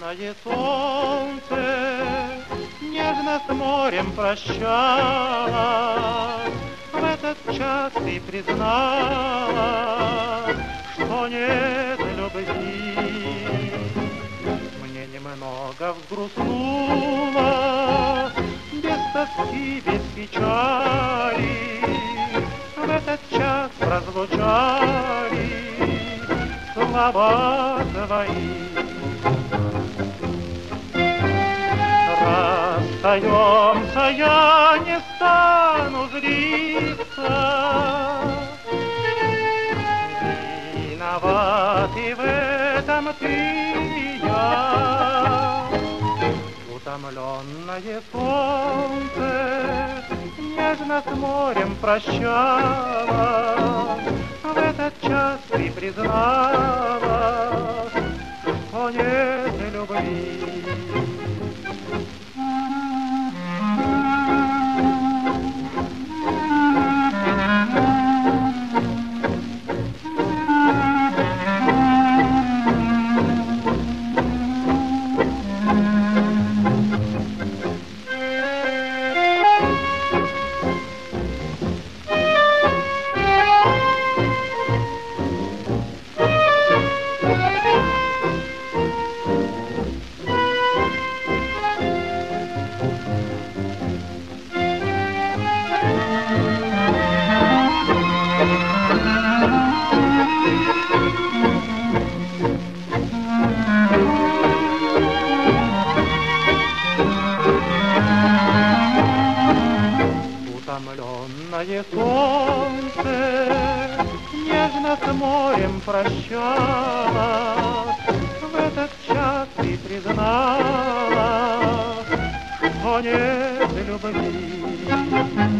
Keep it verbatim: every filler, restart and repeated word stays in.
Утомленное солнце нежно с морем прощалось. В этот час ты признала, что нет любви. Мне немного взгрустнуло, без тоски, без печали. В этот час прозвучали слова твои. Расстаемся, я не стану злиться. Виноват и в этом ты и я. Утомленное солнце нежно с морем прощалось. В этот час ты признала, что нет любви. Утомленное солнце нежно с морем прощалось. В этот час ты признала, что нет любви.